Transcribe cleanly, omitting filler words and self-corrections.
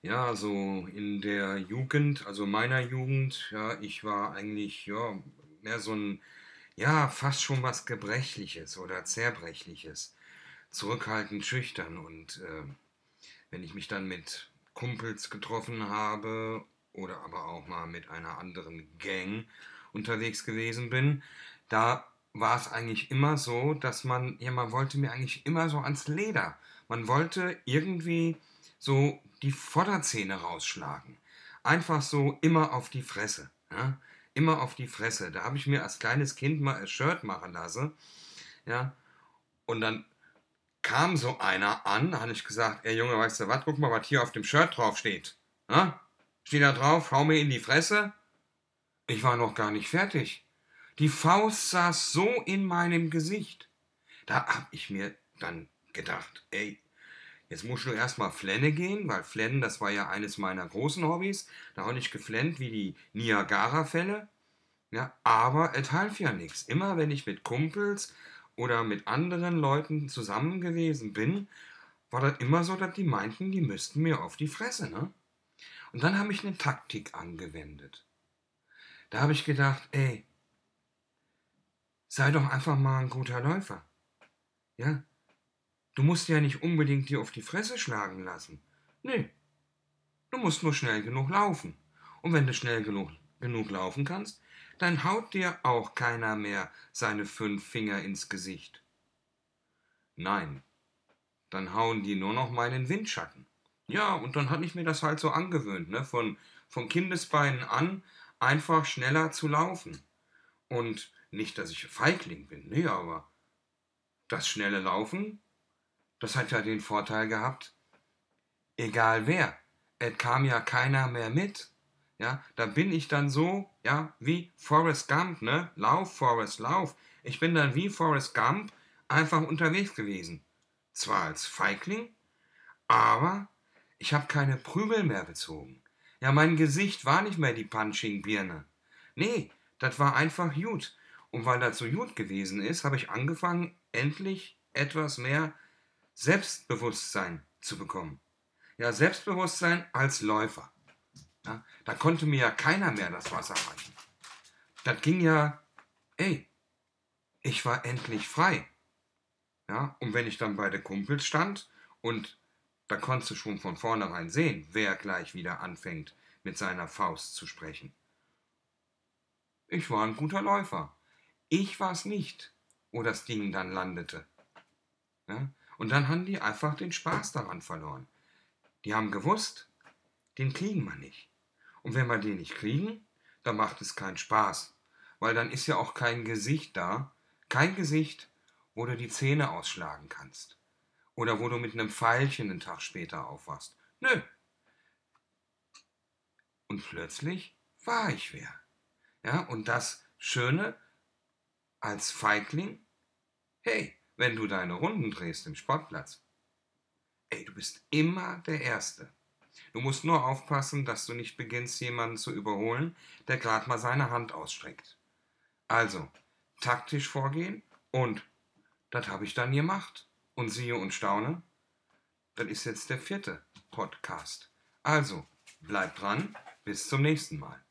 Ja, so in der Jugend, also meiner Jugend, ja, ich war eigentlich, ja, mehr so ein, ja, fast schon was Gebrechliches oder Zerbrechliches. Zurückhaltend, schüchtern und wenn ich mich dann mit Kumpels getroffen habe oder aber auch mal mit einer anderen Gang unterwegs gewesen bin, da war es eigentlich immer so, dass man wollte mir eigentlich immer so ans Leder. Man wollte irgendwie so die Vorderzähne rausschlagen. Einfach so immer auf die Fresse. Ja? Immer auf die Fresse. Da habe ich mir als kleines Kind mal ein Shirt machen lassen. Ja? Und dann kam so einer an, da habe ich gesagt, ey Junge, weißt du was, guck mal, was hier auf dem Shirt drauf steht. Na? Steht da drauf, hau mir in die Fresse? Ich war noch gar nicht fertig. Die Faust saß so in meinem Gesicht. Da hab ich mir dann gedacht, ey, jetzt musst du erstmal Flenne gehen, weil Flennen, das war ja eines meiner großen Hobbys. Da habe ich geflennt wie die Niagara-Fälle. Ja, aber es half ja nichts. Immer wenn ich mit Kumpels oder mit anderen Leuten zusammen gewesen bin, war das immer so, dass die meinten, die müssten mir auf die Fresse, ne? Und dann habe ich eine Taktik angewendet. Da habe ich gedacht, ey, sei doch einfach mal ein guter Läufer. Ja? Du musst ja nicht unbedingt dir auf die Fresse schlagen lassen. Nee, du musst nur schnell genug laufen. Und wenn du genug laufen kannst, dann haut dir auch keiner mehr seine 5 Finger ins Gesicht. Nein, dann hauen die nur noch meinen Windschatten. Ja, und dann hatte ich mir das halt so angewöhnt, ne? Von Kindesbeinen an einfach schneller zu laufen. Und nicht, dass ich Feigling bin, nee, aber das schnelle Laufen, das hat ja den Vorteil gehabt, egal wer, es kam ja keiner mehr mit. Ja, da bin ich dann so, ja, wie Forrest Gump, ne? Lauf, Forrest, lauf. Ich bin dann wie Forrest Gump einfach unterwegs gewesen. Zwar als Feigling, aber ich habe keine Prügel mehr bezogen. Ja, mein Gesicht war nicht mehr die Punching-Birne. Nee, das war einfach gut. Und weil das so gut gewesen ist, habe ich angefangen, endlich etwas mehr Selbstbewusstsein zu bekommen. Ja, Selbstbewusstsein als Läufer. Ja, da konnte mir ja keiner mehr das Wasser reichen. Das ging ja, ey, ich war endlich frei. Ja, und wenn ich dann bei den Kumpels stand und da konntest du schon von vornherein sehen, wer gleich wieder anfängt, mit seiner Faust zu sprechen. Ich war ein guter Läufer. Ich war es nicht, wo das Ding dann landete. Ja? Und dann haben die einfach den Spaß daran verloren. Die haben gewusst, den kriegen wir nicht. Und wenn wir den nicht kriegen, dann macht es keinen Spaß. Weil dann ist ja auch kein Gesicht da. Kein Gesicht, wo du die Zähne ausschlagen kannst. Oder wo du mit einem Pfeilchen einen Tag später aufwachst. Nö. Und plötzlich war ich wer. Ja, und das Schöne als Feigling, hey, wenn du deine Runden drehst im Sportplatz, ey, du bist immer der Erste. Du musst nur aufpassen, dass du nicht beginnst, jemanden zu überholen, der gerade mal seine Hand ausstreckt. Also, taktisch vorgehen und das habe ich dann gemacht. Und siehe und staune, das ist jetzt der 4. Podcast. Also, bleib dran, bis zum nächsten Mal.